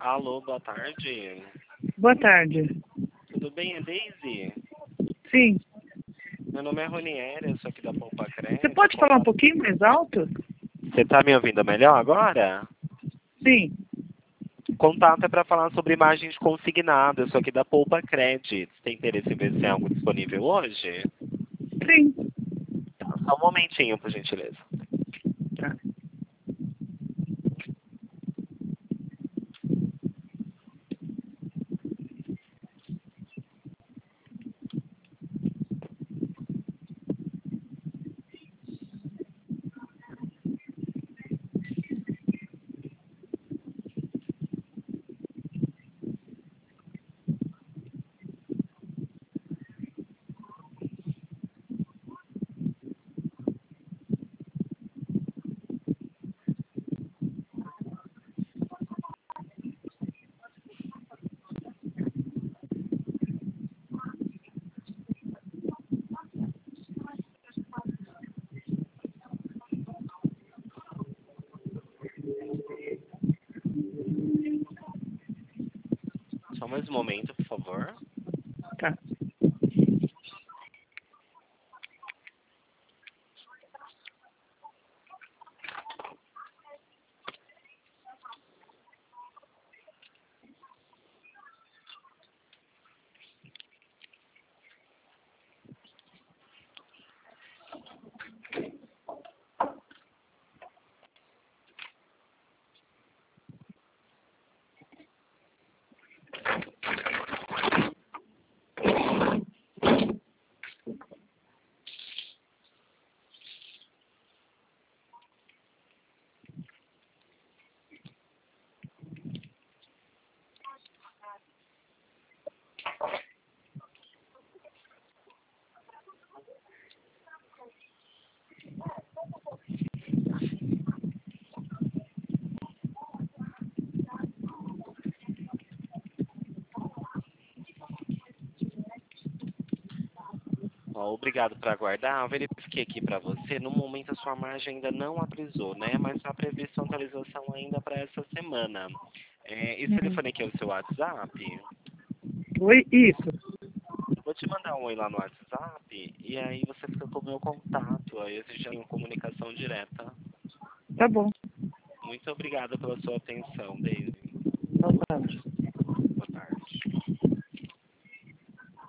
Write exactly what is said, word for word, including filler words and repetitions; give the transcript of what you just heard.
Alô, boa tarde. Boa tarde. Tudo bem, é Daisy? Sim. Meu nome é Ronieri, eu sou aqui da Poupa Crédito. Você pode falar um pouquinho mais alto? Você tá me ouvindo melhor agora? Sim. Contato é para falar sobre imagens consignadas, eu sou aqui da Poupa Crédito. Tem interesse em ver se tem algo disponível hoje? Sim. Tá, só um momentinho, por gentileza. Tá. Só mais um momento, por favor. Tá. Ó, obrigado por aguardar. Eu verifiquei aqui para você. No momento, a sua margem ainda não atualizou, né? Mas está prevista uma atualização ainda para essa semana. É, esse Hum. telefone aqui é o seu WhatsApp? Oi, isso. Vou te mandar um oi lá no WhatsApp e aí você fica com o meu contato. Aí você já tem comunicação direta. Tá bom. Muito obrigado pela sua atenção, Daisy. Boa tarde.